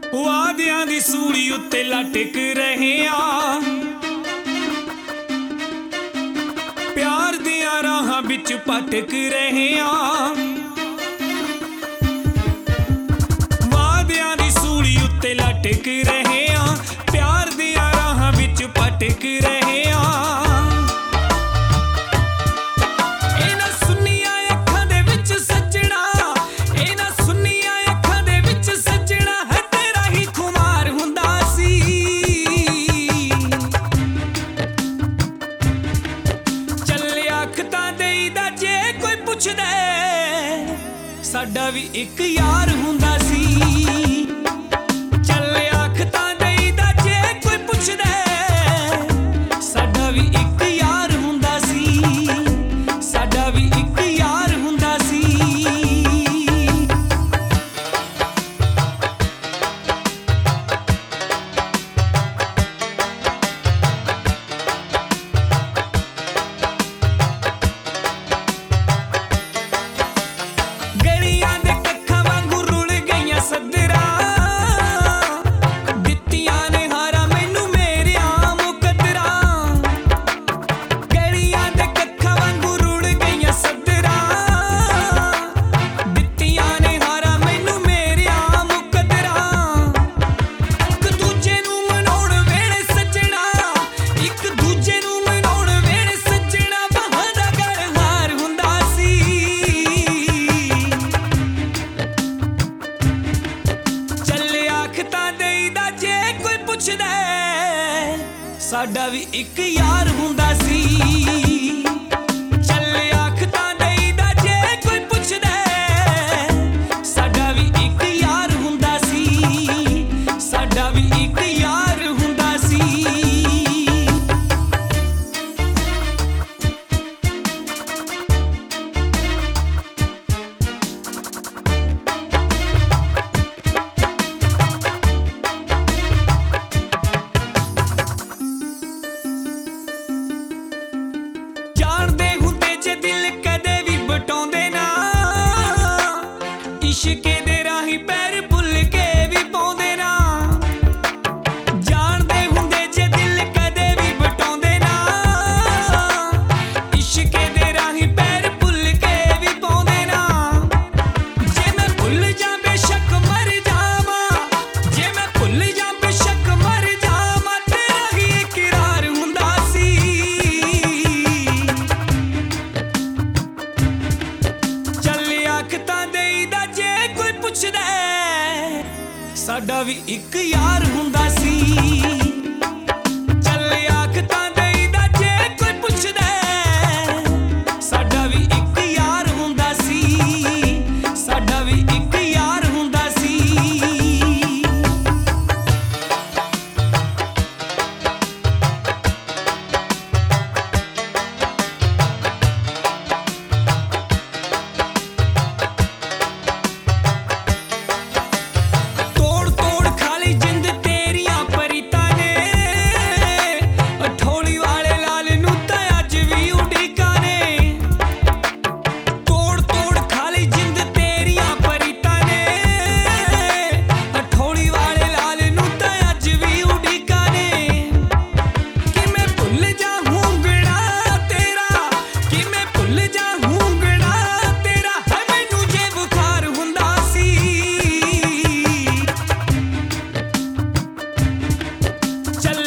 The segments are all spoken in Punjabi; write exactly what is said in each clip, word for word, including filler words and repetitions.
ਵਾਦਿਆਂ ਦੀ ਸੂਲੀ ਉੱਤੇ ਲਟਕ ਰਹੇ ਆ, ਪਿਆਰ ਦੀਆਂ ਰਾਹਾਂ ਵਿੱਚ ਭਟਕ ਰਹੇ ਆ। ਵਾਦਿਆਂ ਦੀ ਸੂਲੀ ਉੱਤੇ ਲਟਕ ਰਹੇ ਆ, ਪਿਆਰ ਦੀਆਂ ਰਾਹਾਂ ਵਿੱਚ ਭਟਕ ਰਹੇ ਆ। ਸਾਡਾ ਵੀ ਇੱਕ ਯਾਰ ਹੁੰਦਾ ਸੀ, ਚੱਲ ਅੱਖ ਤਾਂ ਦੇਈਦਾ ਜੇ ਕੋਈ ਪੁੱਛਦਾ। ਸਾਡਾ ਵੀ ਇੱਕ ਯਾਰ ਹੁੰਦਾ ਸੀ, ਸਾਡਾ ਵੀ ਇੱਕ ਯਾਰ ਹੁੰਦਾ ਸੀ। ਸਾਡਾ ਵੀ ਇੱਕ ਯਾਰ ਹੁੰਦਾ ਸੀ, ਚੱਲ ਅੱਖ ਤਾਂ ਦੇਈਦਾ ਜੇ ਕੋਈ ਪੁੱਛਦਾ। ਸਾਡਾ ਵੀ ਇੱਕ ਯਾਰ ਹੁੰਦਾ ਸੀ, ਸਾਡਾ ਵੀ ਇੱਕ ਯਾਰ ਹੁੰਦਾ ਸੀ। ਜਾਣਦੇ ਹੁੰਦੇ ਜੇ ਦਿਲ ਕਦੇ ਵੀ ਬਟਾਉਂਦੇ ਨਾ, ਇਸ਼ਕੇ ਦੇ ਰਾਹੀਂ ਪੈਰ ਭੁੱਲ ਕੇ ਵੀ ਪਾਉਂਦੇ ਨਾ। ਜਾਣਦੇ ਹੁੰਦੇ ਜੇ ਦਿਲ ਕਦੇ ਵੀ ਬਟਾਉਂਦੇ ਨਾ, ਇਸ਼ਕੇ ਦੇ ਰਾਹੀਂ ਪੈਰ ਭੁੱਲ ਕੇ ਵੀ ਪਾਉਂਦੇ ਨਾ। ਜੇ ਮੈਂ ਭੁੱਲ ਜਾਂ ਬੇਸ਼ੱਕ ਮਰ ਜਾਵਾਂ, ਜੇ ਮੈਂ ਭੁੱਲ ਜਾਂ ਬੇਸ਼ੱਕ ਮਰ ਜਾਵਾਂ, ਤੇਰਾ ਹੀ ਇਕਰਾਰ ਹੁੰਦਾ ਸੀ। ਸਾਡਾ ਵੀ ਇੱਕ ਯਾਰ ਹੁੰਦਾ ਸੀ, ਚੱਲ ਅੱਖ ਤਾਂ ਦੇਈਦਾ ਜੇ ਕੋਈ ਪੁੱਛਦਾ। ਸਾਡਾ ਵੀ ਇੱਕ ਯਾਰ ਹੁੰਦਾ ਸੀ, ਸਾਡਾ ਵੀ ਇੱਕ ਯਾਰ ਹੁੰਦਾ ਸੀ।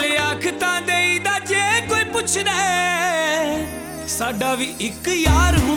ਸਾਡਾ ਵੀ ਇੱਕ ਯਾਰ